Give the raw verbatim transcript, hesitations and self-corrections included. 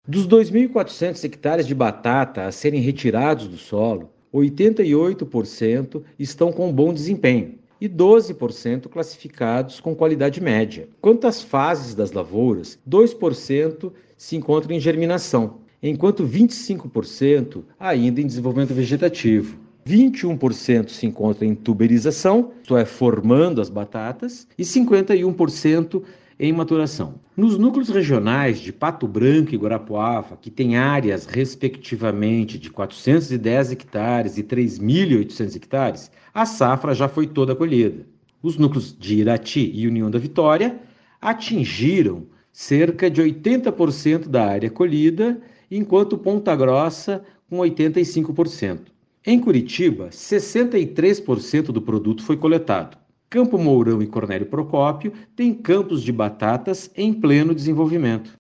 Dos dois mil e quatrocentos hectares de batata a serem retirados do solo, oitenta e oito por cento estão com bom desempenho e doze por cento classificados com qualidade média. Quanto às fases das lavouras, dois por cento se encontram em germinação, enquanto vinte e cinco por cento ainda em desenvolvimento vegetativo. vinte e um por cento se encontra em tuberização, isto é, formando as batatas, e cinquenta e um por cento em maturação. Nos núcleos regionais de Pato Branco e Guarapuava, que têm áreas respectivamente de quatrocentos e dez hectares e três mil e oitocentos hectares, a safra já foi toda colhida. Os núcleos de Irati e União da Vitória atingiram cerca de oitenta por cento da área colhida, enquanto Ponta Grossa com oitenta e cinco por cento. Em Curitiba, sessenta e três por cento do produto foi coletado. Campo Mourão e Cornélio Procópio têm campos de batatas em pleno desenvolvimento.